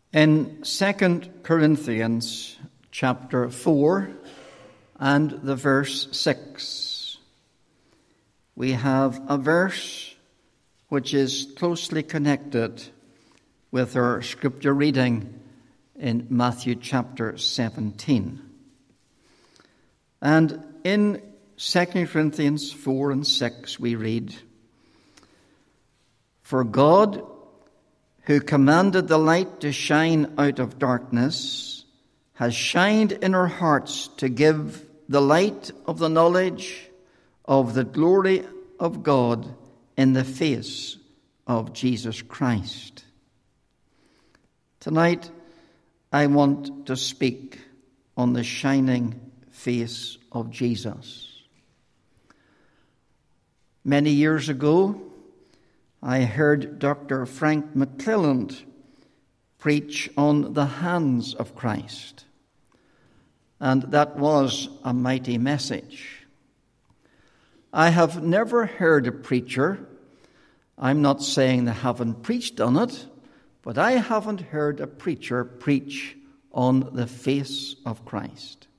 In 2 Corinthians chapter 4 and the verse 6, we have a verse which is closely connected with our scripture reading in Matthew chapter 17. And in 2 Corinthians 4 and 6 we read, "For God, who commanded the light to shine out of darkness, has shined in our hearts to give the light of the knowledge of the glory of God in the face of Jesus Christ." Tonight, I want to speak on the shining face of Jesus. Many years ago, I heard Dr. Frank McClelland preach on the hands of Christ, and that was a mighty message. I have never heard a preacher, I'm not saying they haven't preached on it, but I haven't heard a preacher preach on the face of Christ.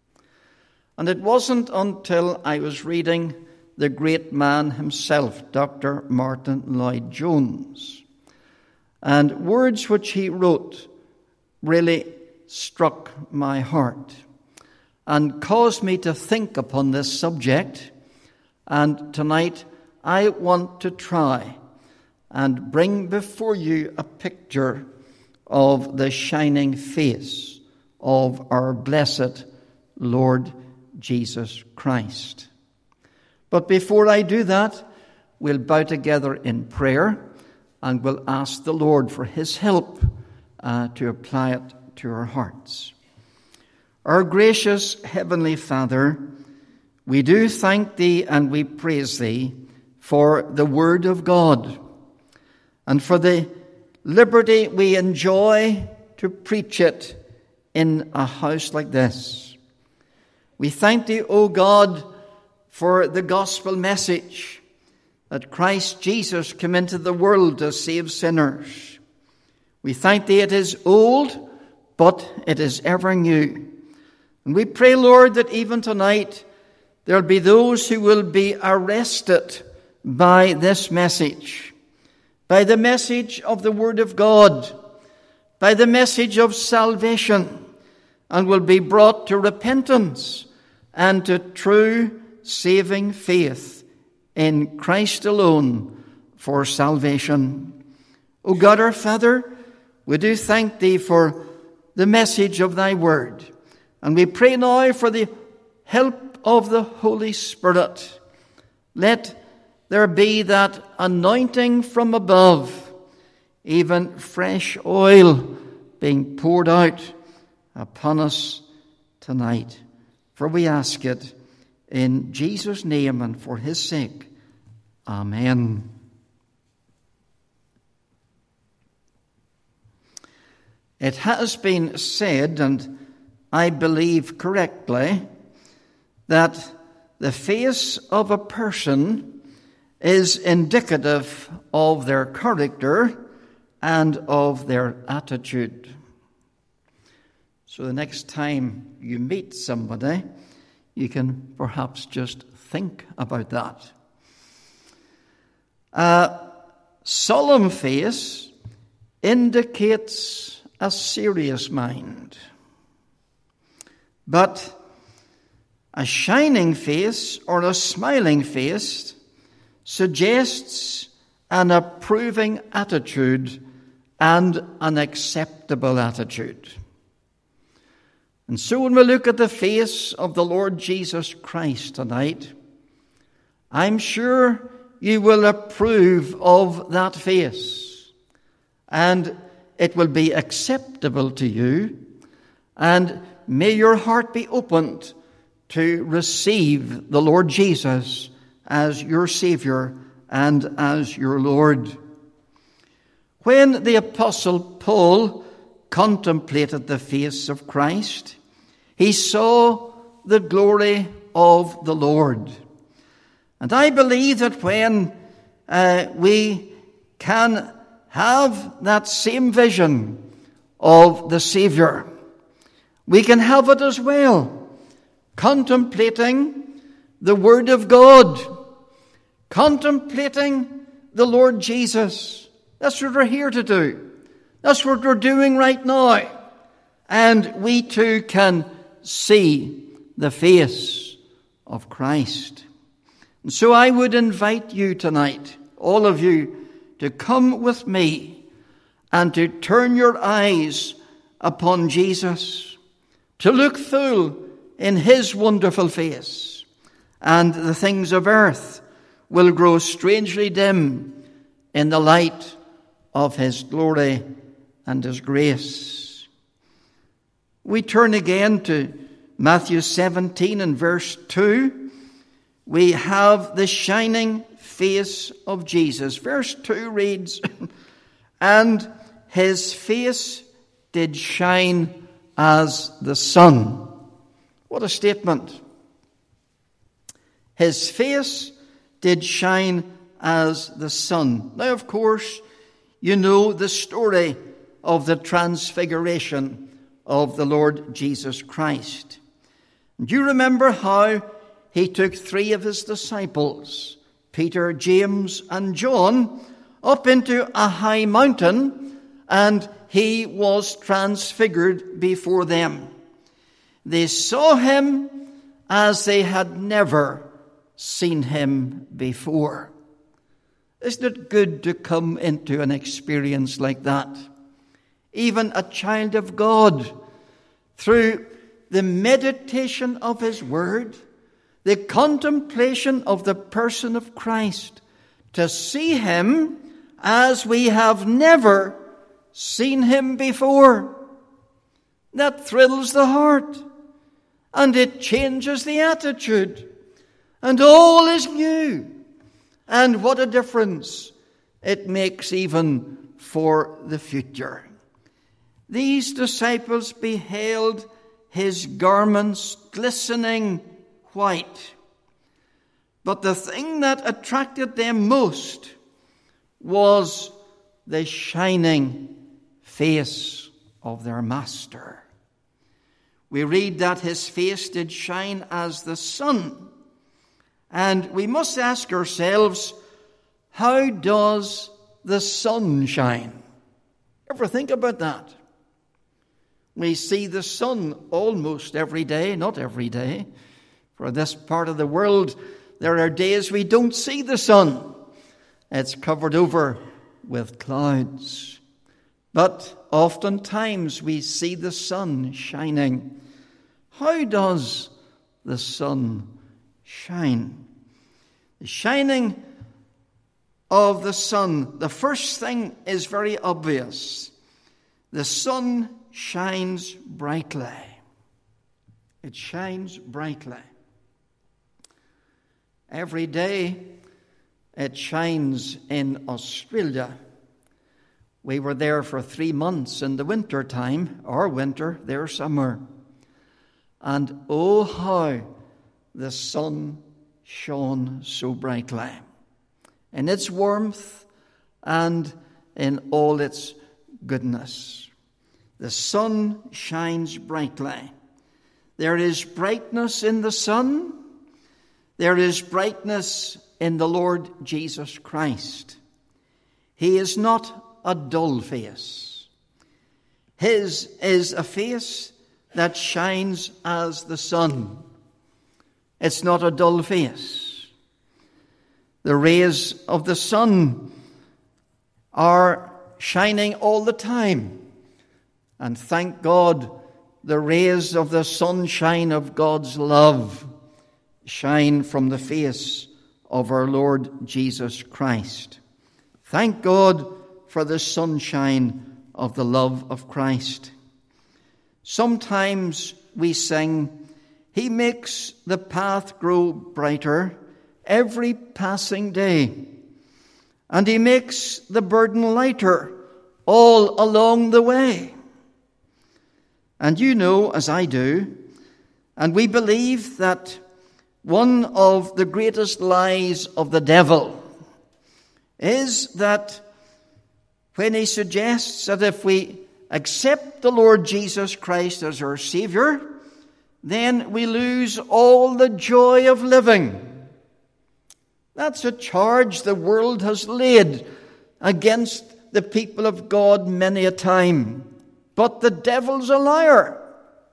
And it wasn't until I was reading the great man himself, Dr. Martin Lloyd-Jones, and words which he wrote really struck my heart and caused me to think upon this subject. And tonight I want to try and bring before you a picture of the shining face of our blessed Lord Jesus Christ. But before I do that, we'll bow together in prayer and we'll ask the Lord for his help to apply it to our hearts. Our gracious Heavenly Father, we do thank thee and we praise thee for the Word of God and for the liberty we enjoy to preach it in a house like this. We thank thee, O God, for the gospel message that Christ Jesus came into the world to save sinners. We thank thee it is old, but it is ever new. And we pray, Lord, that even tonight there'll be those who will be arrested by this message, by the message of the Word of God, by the message of salvation, and will be brought to repentance and to true saving faith in Christ alone for salvation. O God our Father, we do thank thee for the message of thy word. And we pray now for the help of the Holy Spirit. Let there be that anointing from above, even fresh oil being poured out upon us tonight. For we ask it in Jesus' name and for his sake. Amen. It has been said, and I believe correctly, that the face of a person is indicative of their character and of their attitude. So the next time you meet somebody, you can perhaps just think about that. A solemn face indicates a serious mind. But a shining face or a smiling face suggests an approving attitude and an acceptable attitude. And so when we look at the face of the Lord Jesus Christ tonight, I'm sure you will approve of that face. And it will be acceptable to you. And may your heart be opened to receive the Lord Jesus as your Savior and as your Lord. When the Apostle Paul contemplated the face of Christ, he saw the glory of the Lord. And I believe that when we can have that same vision of the Savior. We can have it as well, contemplating the Word of God, contemplating the Lord Jesus. That's what we're here to do. That's what we're doing right now. And we too can see the face of Christ. And so I would invite you tonight, all of you, to come with me and to turn your eyes upon Jesus, to look full in his wonderful face, and the things of earth will grow strangely dim in the light of his glory and his grace. We turn again to Matthew 17 and verse 2. We have the shining face of Jesus. Verse 2 reads, "And his face did shine as the sun." What a statement. His face did shine as the sun. Now, of course, you know the story of the transfiguration of the Lord Jesus Christ. Do you remember how he took 3 of his disciples, Peter, James, and John, up into a high mountain, and he was transfigured before them? They saw him as they had never seen him before. Isn't it good to come into an experience like that? Even a child of God, through the meditation of his word, the contemplation of the person of Christ, to see him as we have never seen him before. That thrills the heart, and it changes the attitude, and all is new. And what a difference it makes even for the future. These disciples beheld his garments glistening white. But the thing that attracted them most was the shining face of their master. We read that his face did shine as the sun. And we must ask ourselves, how does the sun shine? Ever think about that? We see the sun almost every day, not every day. For this part of the world, there are days we don't see the sun. It's covered over with clouds. But oftentimes we see the sun shining. How does the sun shine? The shining of the sun, the first thing is very obvious. The sun shines brightly. It shines brightly. Every day it shines in Australia. We were there for 3 months in the winter time, our winter, their summer. And oh, how the sun shone so brightly in its warmth and in all its goodness. The sun shines brightly. There is brightness in the sun. There is brightness in the Lord Jesus Christ. He is not a dull face. His is a face that shines as the sun. It's not a dull face. The rays of the sun are shining all the time. And thank God, the rays of the sunshine of God's love shine from the face of our Lord Jesus Christ. Thank God for the sunshine of the love of Christ. Sometimes we sing, He makes the path grow brighter every passing day, and He makes the burden lighter all along the way. And you know, as I do, and we believe that one of the greatest lies of the devil is that when he suggests that if we accept the Lord Jesus Christ as our Savior, then we lose all the joy of living. That's a charge the world has laid against the people of God many a time. But the devil's a liar.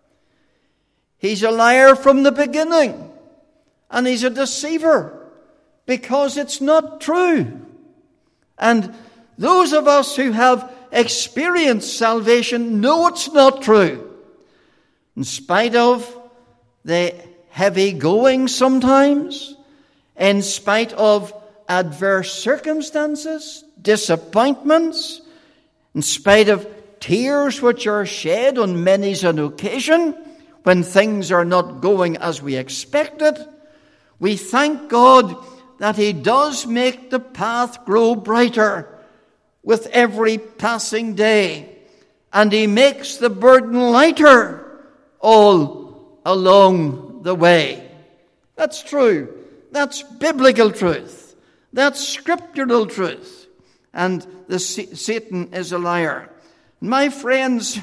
He's a liar from the beginning. And he's a deceiver because it's not true. And those of us who have experienced salvation know it's not true. In spite of the heavy going sometimes, in spite of adverse circumstances, disappointments, in spite of tears which are shed on many's an occasion when things are not going as we expected, we thank God that He does make the path grow brighter with every passing day, and He makes the burden lighter all along the way. That's true. That's biblical truth. That's scriptural truth. And Satan is a liar. My friends,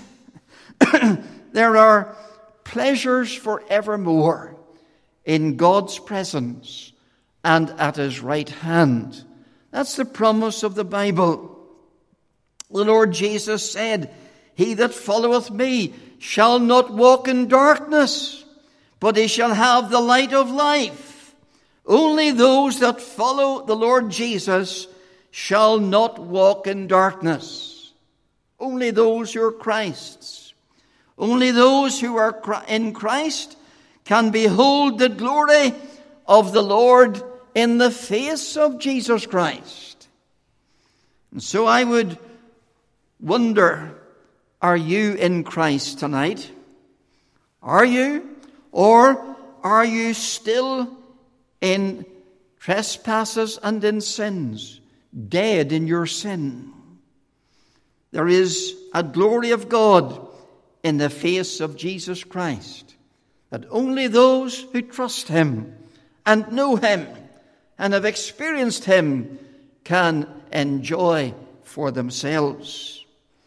there are pleasures forevermore in God's presence and at His right hand. That's the promise of the Bible. The Lord Jesus said, "He that followeth me shall not walk in darkness, but he shall have the light of life." Only those that follow the Lord Jesus shall not walk in darkness. Only those who are Christ's. Only those who are in Christ can behold the glory of the Lord in the face of Jesus Christ. And so I would wonder, are you in Christ tonight? Are you? Or are you still in trespasses and in sins, dead in your sin? There is a glory of God in the face of Jesus Christ, that only those who trust Him and know Him and have experienced Him can enjoy for themselves.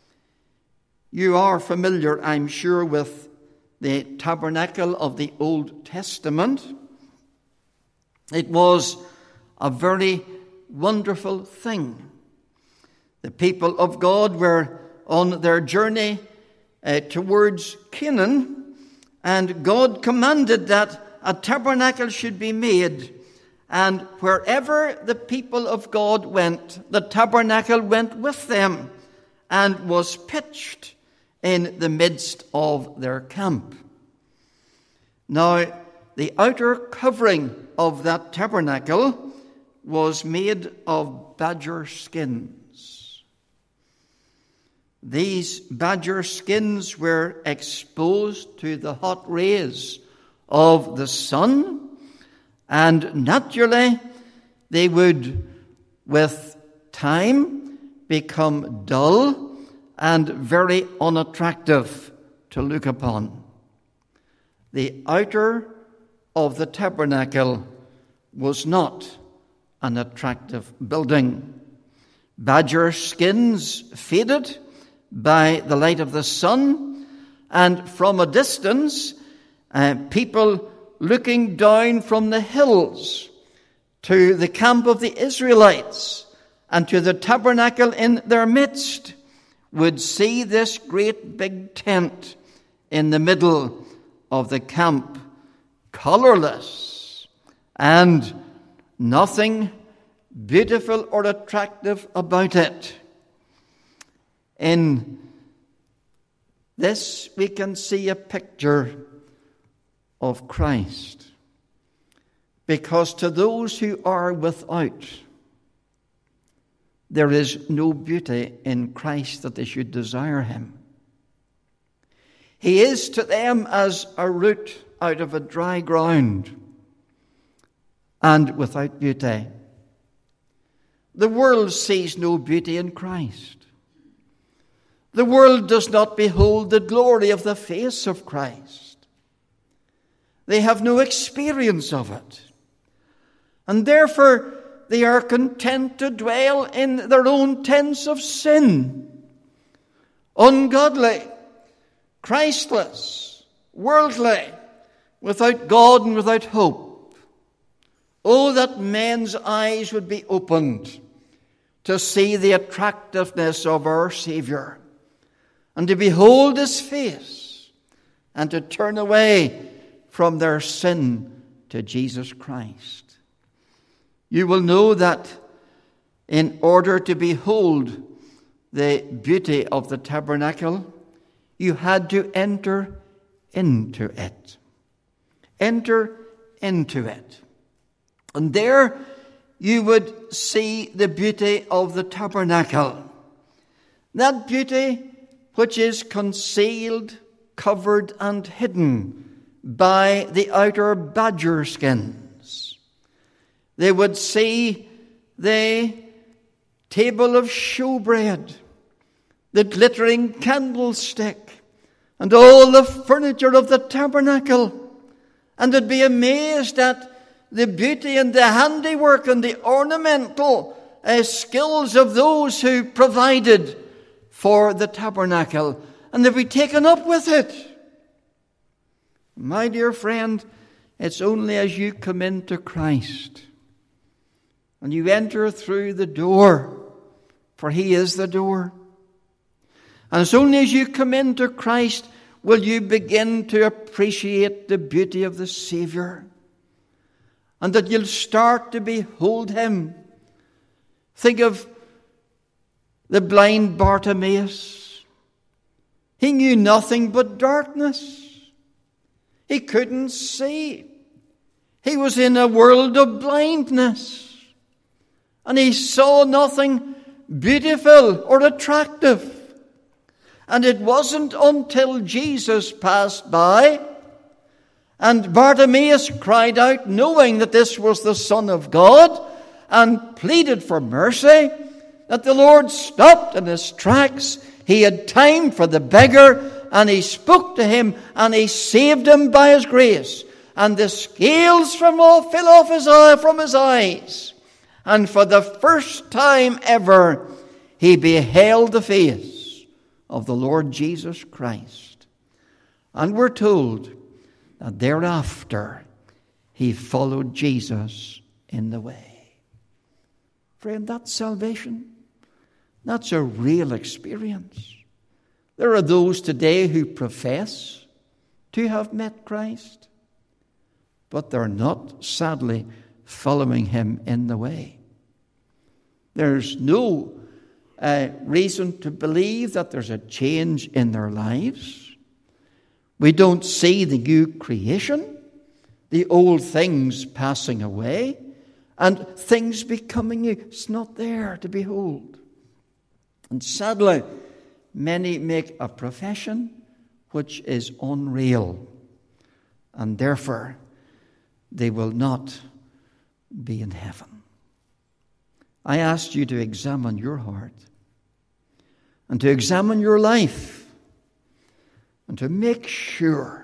You are familiar, I'm sure, with the tabernacle of the Old Testament. It was a very wonderful thing. The people of God were on their journey towards Canaan, and God commanded that a tabernacle should be made. And wherever the people of God went, the tabernacle went with them and was pitched in the midst of their camp. Now, the outer covering of that tabernacle was made of badger skins. These badger skins were exposed to the hot rays of the sun, and naturally they would, with time, become dull and very unattractive to look upon. The outer of the tabernacle was not an attractive building. Badger skins faded by the light of the sun, and from a distance, people looking down from the hills to the camp of the Israelites and to the tabernacle in their midst would see this great big tent in the middle of the camp, colorless, and nothing beautiful or attractive about it. In this, we can see a picture of Christ, because to those who are without, there is no beauty in Christ that they should desire Him. He is to them as a root out of a dry ground, and without beauty. The world sees no beauty in Christ. The world does not behold the glory of the face of Christ. They have no experience of it. And therefore, they are content to dwell in their own tents of sin, ungodly, Christless, worldly, without God and without hope. Oh, that men's eyes would be opened to see the attractiveness of our Savior, and to behold his face, and to turn away from their sin to Jesus Christ. You will know that in order to behold the beauty of the tabernacle, you had to enter into it. Enter into it. And there you would see the beauty of the tabernacle. That beauty which is concealed, covered, and hidden by the outer badger skins. They would see the table of showbread, the glittering candlestick, and all the furniture of the tabernacle, and they'd be amazed at the beauty and the handiwork and the ornamental skills of those who provided for the tabernacle, and they'd be taken up with it. My dear friend, it's only as you come into Christ and you enter through the door, for he is the door. And it's only as you come into Christ will you begin to appreciate the beauty of the Savior, and that you'll start to behold him. Think of the blind Bartimaeus. He knew nothing but darkness. He couldn't see. He was in a world of blindness, and he saw nothing beautiful or attractive. And it wasn't until Jesus passed by and Bartimaeus cried out, knowing that this was the Son of God, and pleaded for mercy, that the Lord stopped in his tracks. He had time for the beggar, and he spoke to him, and he saved him by his grace. And the scales fell off from his eyes. And for the first time ever, he beheld the face of the Lord Jesus Christ. And we're told that thereafter he followed Jesus in the way. Friend, that's salvation. That's a real experience. There are those today who profess to have met Christ, but they're not, sadly, following him in the way. There's no reason to believe that there's a change in their lives. We don't see the new creation, the old things passing away, and things becoming new. It's not there to behold. And sadly, many make a profession which is unreal, and therefore they will not be in heaven. I asked you to examine your heart and to examine your life and to make sure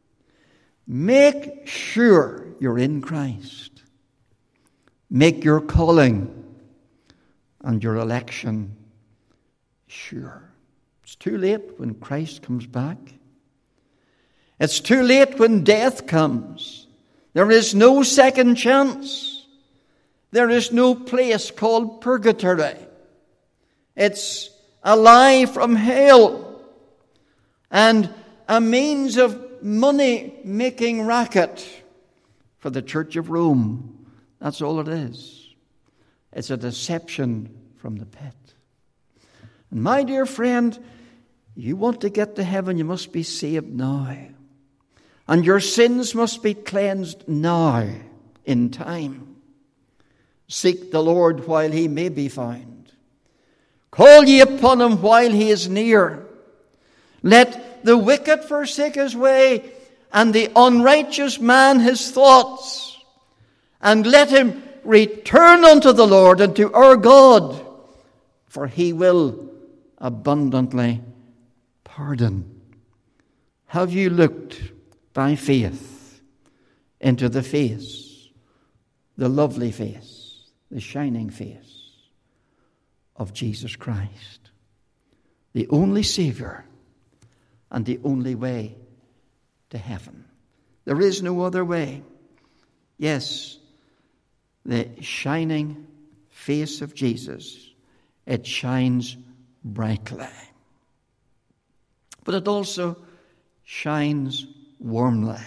you're in Christ. Make your calling and your election sure. It's too late when Christ comes back. It's too late when death comes. There is no second chance. There is no place called purgatory. It's a lie from hell and a means of money-making racket for the Church of Rome. That's all it is. It's a deception from the pit. And my dear friend, you want to get to heaven, you must be saved now. And your sins must be cleansed now, in time. Seek the Lord while he may be found. Call ye upon him while he is near. Let the wicked forsake his way, and the unrighteous man his thoughts. And let him return unto the Lord and to our God, for he will abundantly pardon. Have you looked by faith into the face, the lovely face, the shining face of Jesus Christ? the only Savior and the only way to heaven. There is no other way. Yes, the shining face of Jesus, it shines brightly. But it also shines warmly.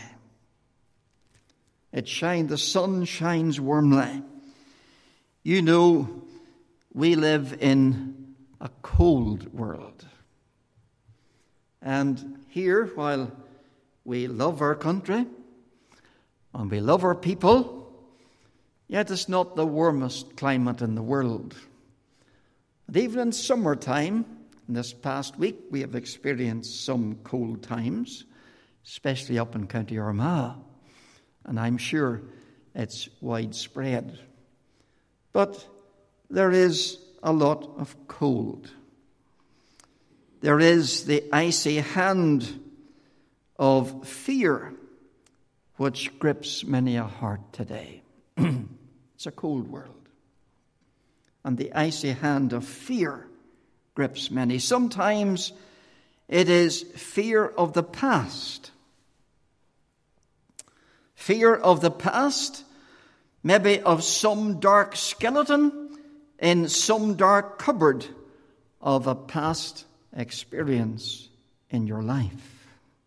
The sun shines warmly. You know, we live in a cold world. And here, while we love our country and we love our people, yet it's not the warmest climate in the world. And even in summertime, in this past week, we have experienced some cold times, especially up in County Armagh. And I'm sure it's widespread. But there is a lot of cold. There is the icy hand of fear which grips many a heart today. It's a cold world. And the icy hand of fear grips many. Sometimes it is fear of the past. Fear of the past, maybe of some dark skeleton in some dark cupboard of a past experience in your life.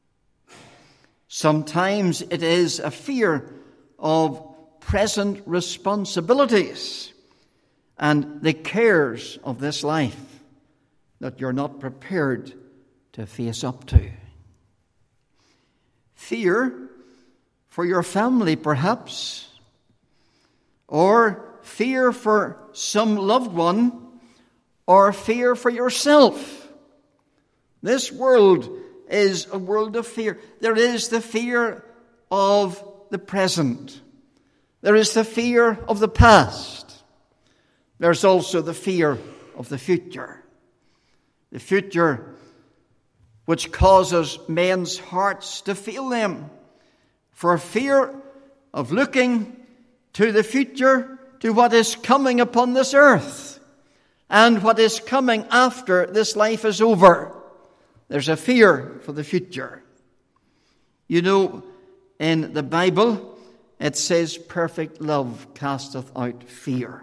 Sometimes it is a fear of present responsibilities and the cares of this life that you're not prepared to face up to. Fear for your family, perhaps, or fear for some loved one, or fear for yourself. This world is a world of fear. There is the fear of the present. There is the fear of the past. There's also the fear of the future. The future which causes men's hearts to fail them. For fear of looking to the future, to what is coming upon this earth, and what is coming after this life is over. There's a fear for the future. You know, in the Bible, it says, perfect love casteth out fear.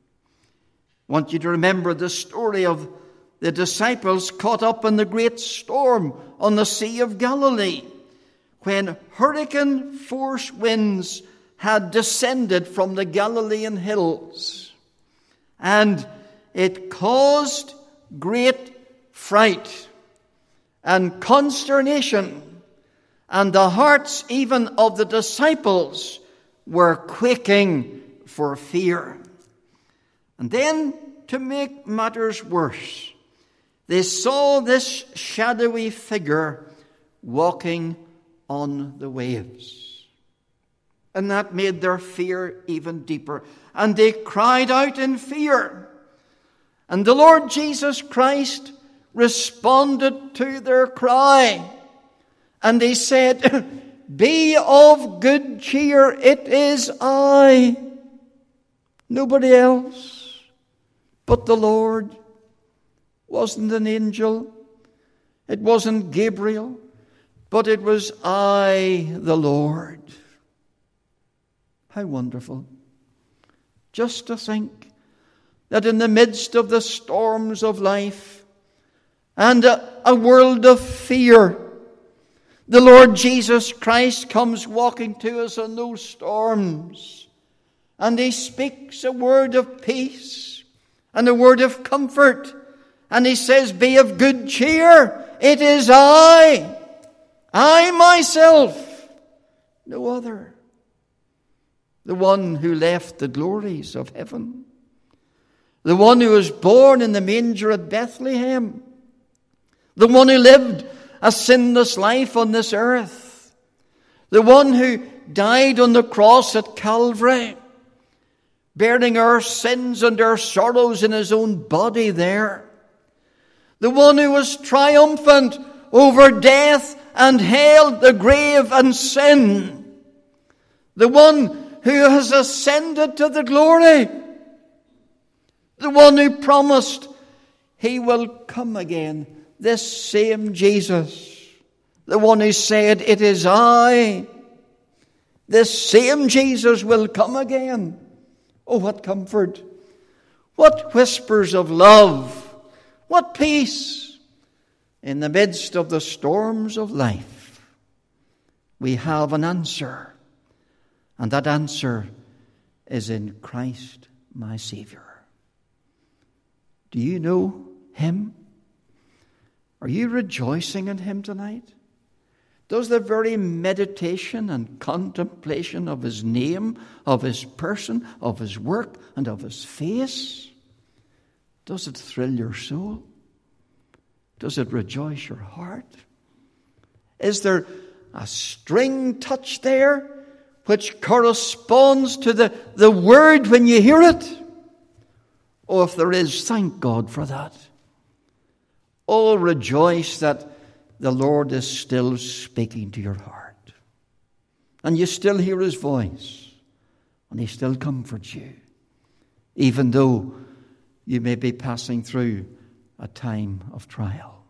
I want you to remember the story of the disciples caught up in the great storm on the Sea of Galilee, when hurricane force winds had descended from the Galilean hills. And it caused great fright and consternation. And the hearts even of the disciples were quaking for fear. And then, to make matters worse, they saw this shadowy figure walking on the waves. And that made their fear even deeper. And they cried out in fear. And the Lord Jesus Christ responded to their cry. And he said, be of good cheer, it is I. Nobody else but the Lord. Wasn't an angel. It wasn't Gabriel. But it was I, the Lord. How wonderful. Just to think that in the midst of the storms of life and a world of fear, the Lord Jesus Christ comes walking to us in those storms. And he speaks a word of peace and a word of comfort. And he says, be of good cheer. It is I myself, no other. The one who left the glories of heaven. The one who was born in the manger at Bethlehem. The one who lived a sinless life on this earth. The one who died on the cross at Calvary, bearing our sins and our sorrows in his own body there. The one who was triumphant over death and hell, the grave and sin. The one who has ascended to the glory. The one who promised he will come again this same Jesus, the one who said, "It is I," this same Jesus will come again. Oh, what comfort! What whispers of love! What peace! In the midst of the storms of life, we have an answer. And that answer is in Christ, my Savior. Do you know Him? Are you rejoicing in Him tonight? Does the very meditation and contemplation of His name, of His person, of His work, and of His face, does it thrill your soul? Does it rejoice your heart? Is there a string touch there which corresponds to the word when you hear it? Oh, if there is, thank God for that. Oh, rejoice that the Lord is still speaking to your heart. And you still hear His voice. And He still comforts you. Even though you may be passing through a time of trial.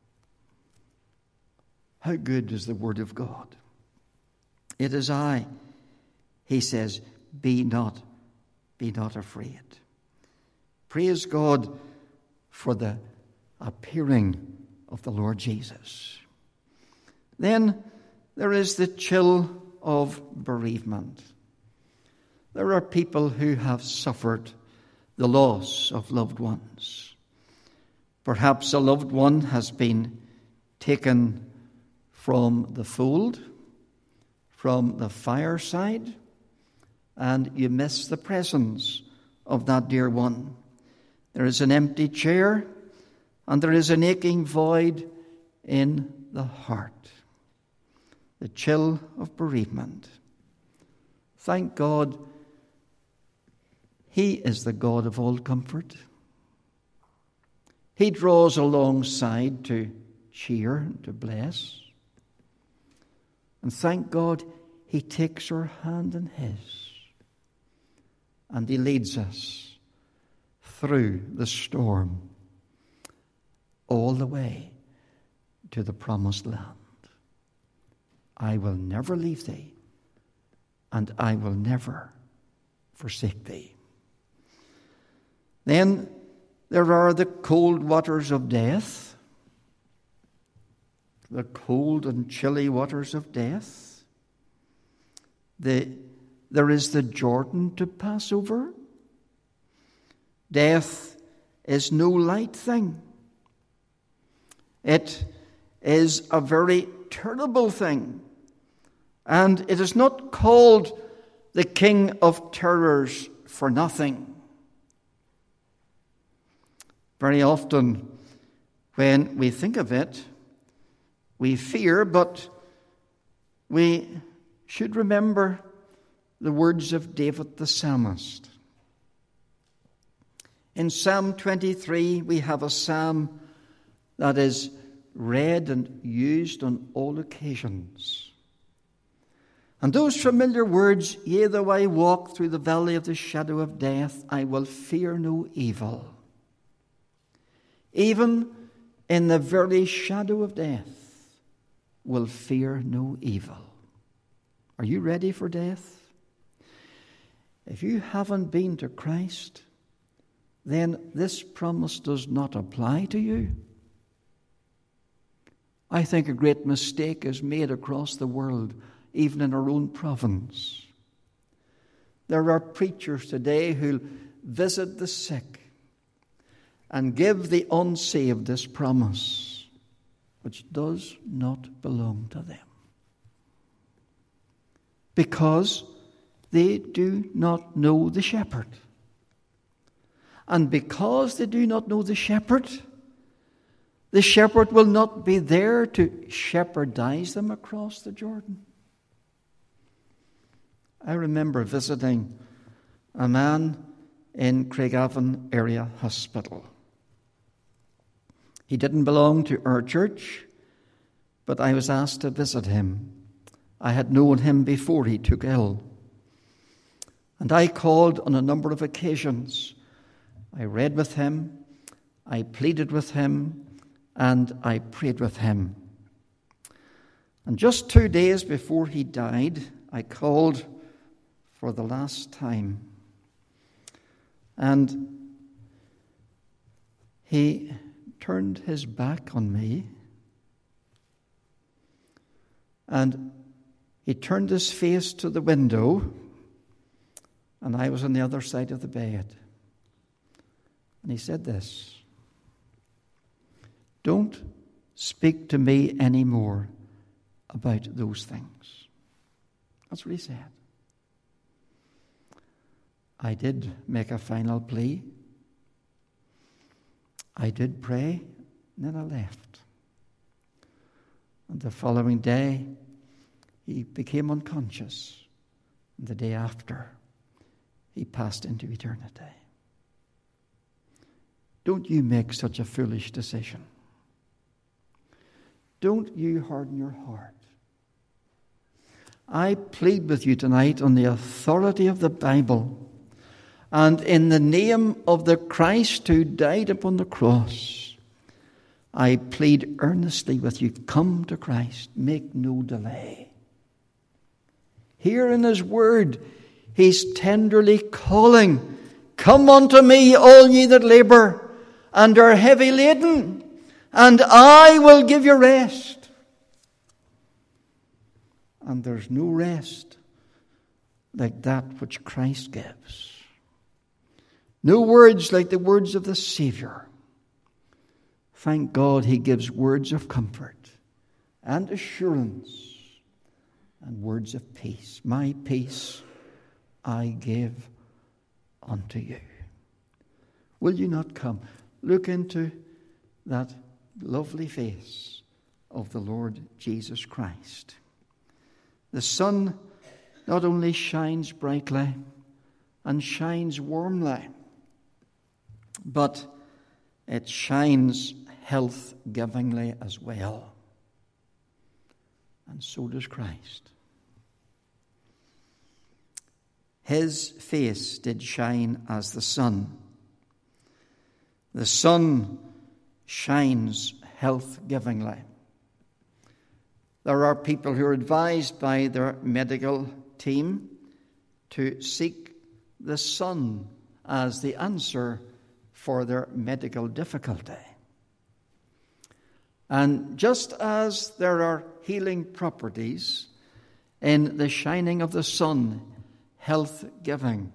How good is the Word of God? It is I. He says, be not afraid. Praise God for the appearing of the Lord Jesus. Then there is the chill of bereavement. There are people who have suffered the loss of loved ones. Perhaps a loved one has been taken from the fold, from the fireside, and you miss the presence of that dear one. There is an empty chair, and there is an aching void in the heart. The chill of bereavement. Thank God, He is the God of all comfort. He draws alongside to cheer and to bless. And thank God, He takes our hand in His. And He leads us through the storm all the way to the promised land. I will never leave thee, and I will never forsake thee. Then there are the cold waters of death, the cold and chilly waters of death. There is the Jordan to pass over. Death is no light thing. It is a very terrible thing. And it is not called the King of Terrors for nothing. Very often, when we think of it, we fear, but we should remember the words of David the psalmist. In Psalm 23, we have a psalm that is read and used on all occasions. And those familiar words, yea, though I walk through the valley of the shadow of death, I will fear no evil. Even in the very shadow of death, will fear no evil. Are you ready for death? If you haven't been to Christ, then this promise does not apply to you. I think a great mistake is made across the world, even in our own province. There are preachers today who visit the sick and give the unsaved this promise, which does not belong to them. Because they do not know the shepherd. And because they do not know the shepherd will not be there to shepherdize them across the Jordan. I remember visiting a man in Craigavon Area Hospital. He didn't belong to our church, but I was asked to visit him. I had known him before he took ill. And I called on a number of occasions. I read with him, I pleaded with him, and I prayed with him. And just 2 days before he died, I called for the last time. And he turned his back on me, and he turned his face to the window, and I was on the other side of the bed. And he said this: "Don't speak to me anymore about those things." That's what he said. I did make a final plea. I did pray, and then I left. And the following day, he became unconscious. And the day after, he passed into eternity. Don't you make such a foolish decision. Don't you harden your heart. I plead with you tonight on the authority of the Bible and in the name of the Christ who died upon the cross. I plead earnestly with you, come to Christ. Make no delay. Here in his word, he's tenderly calling, "Come unto me, all ye that labor and are heavy laden, and I will give you rest." And there's no rest like that which Christ gives. No words like the words of the Savior. Thank God he gives words of comfort and assurance and words of peace. My peace I give unto you. Will you not come? Look into that lovely face of the Lord Jesus Christ. The sun not only shines brightly and shines warmly, but it shines health-givingly as well. And so does Christ. His face did shine as the sun. The sun shines health-givingly. There are people who are advised by their medical team to seek the sun as the answer for their medical difficulty. And just as there are healing properties in the shining of the sun, health-giving,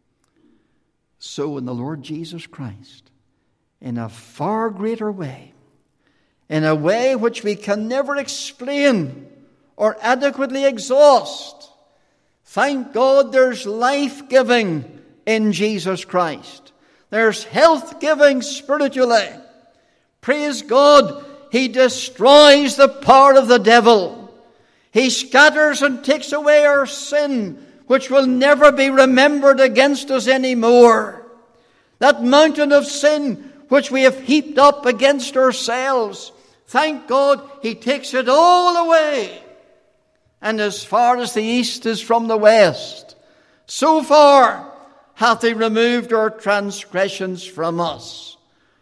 so in the Lord Jesus Christ, in a far greater way, in a way which we can never explain or adequately exhaust. Thank God there's life-giving in Jesus Christ. There's health-giving spiritually. Praise God, he destroys the power of the devil. He scatters and takes away our sin, which will never be remembered against us anymore. That mountain of sin which we have heaped up against ourselves, thank God, he takes it all away. And as far as the east is from the west, so far hath he removed our transgressions from us.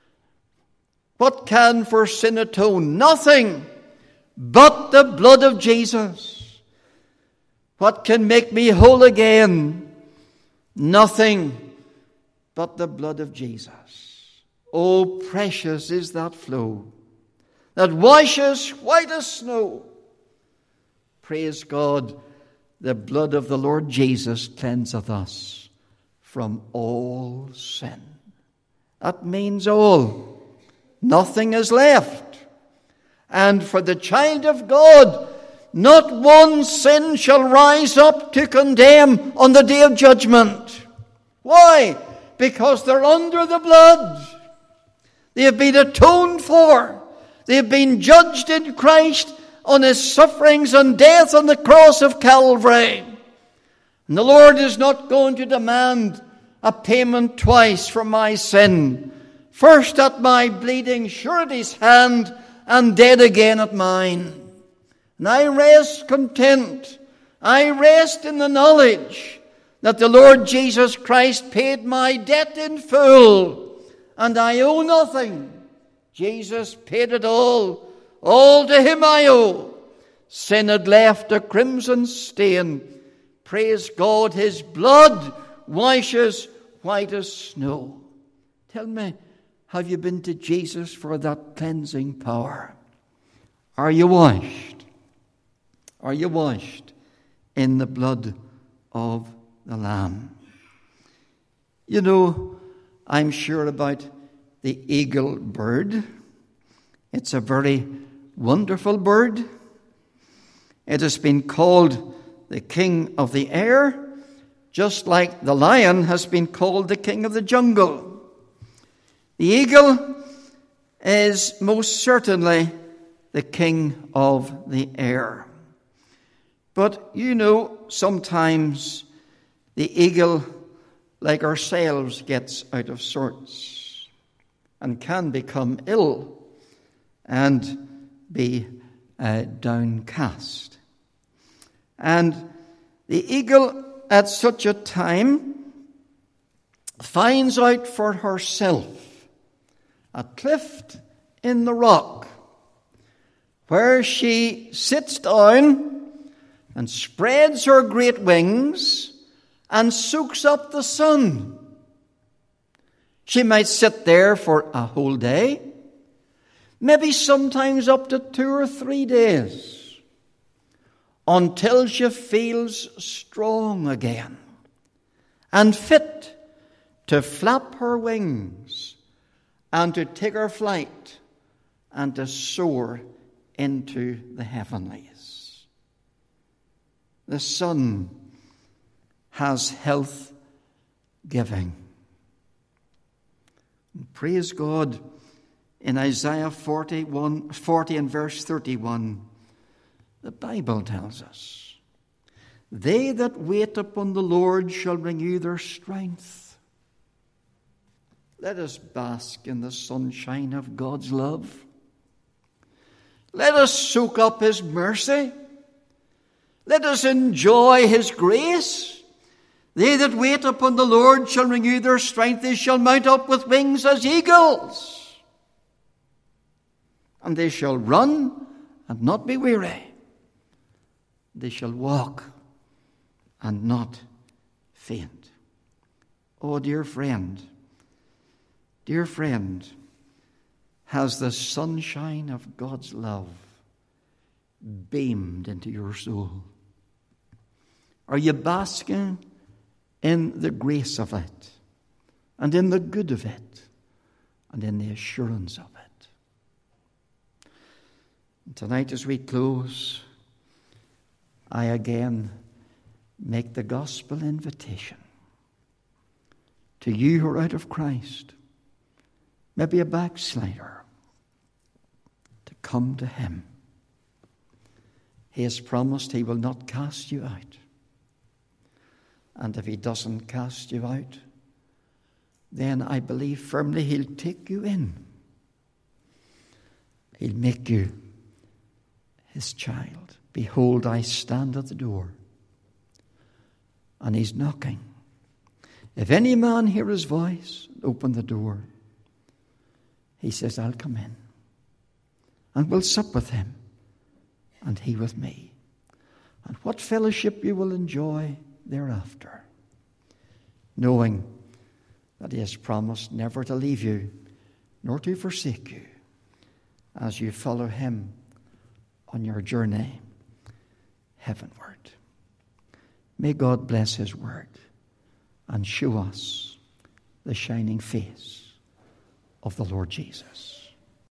What can for sin atone? Nothing but the blood of Jesus. What can make me whole again? Nothing but the blood of Jesus. Oh, precious is that flow that washes white as snow. Praise God, the blood of the Lord Jesus cleanseth us from all sin. That means all. Nothing is left. And for the child of God, not one sin shall rise up to condemn on the day of judgment. Why? Because they're under the blood. They have been atoned for. They have been judged in Christ on his sufferings and death on the cross of Calvary. And the Lord is not going to demand a payment twice for my sin. First at my bleeding surety's hand, and dead again at mine. And I rest content. I rest in the knowledge that the Lord Jesus Christ paid my debt in full, and I owe nothing Jesus paid it all to him I owe. Sin had left a crimson stain. Praise God, his blood washes white as snow. Tell me, have you been to Jesus for that cleansing power? Are you washed? Are you washed in the blood of the Lamb? You know, I'm sure about the eagle bird. It's a very wonderful bird. It has been called the king of the air, just like the lion has been called the king of the jungle. The eagle is most certainly the king of the air. But you know, sometimes the eagle, like ourselves, gets out of sorts and can become ill and be downcast. And the eagle at such a time finds out for herself a cleft in the rock where she sits down and spreads her great wings and soaks up the sun. She might sit there for a whole day, maybe sometimes up to 2 or 3 days, until she feels strong again and fit to flap her wings and to take her flight and to soar into the heavenlies. The sun has health giving. Praise God, in Isaiah 40 and verse 31, the Bible tells us, "They that wait upon the Lord shall renew their strength." Let us bask in the sunshine of God's love. Let us soak up his mercy. Let us enjoy his grace. They that wait upon the Lord shall renew their strength. They shall mount up with wings as eagles. And they shall run and not be weary. They shall walk and not faint. Oh, dear friend, has the sunshine of God's love beamed into your soul? Are you basking in the grace of it, and in the good of it, and in the assurance of it? And tonight, as we close, I again make the gospel invitation to you who are out of Christ, maybe a backslider, to come to him. He has promised he will not cast you out. And if he doesn't cast you out, then I believe firmly he'll take you in. He'll make you his child. Behold, I stand at the door, and he's knocking. If any man hear his voice, open the door. He says, I'll come in, and we'll sup with him, and he with me. And what fellowship you will enjoy thereafter, knowing that he has promised never to leave you nor to forsake you as you follow him on your journey heavenward. May God bless his word and show us the shining face of the Lord Jesus.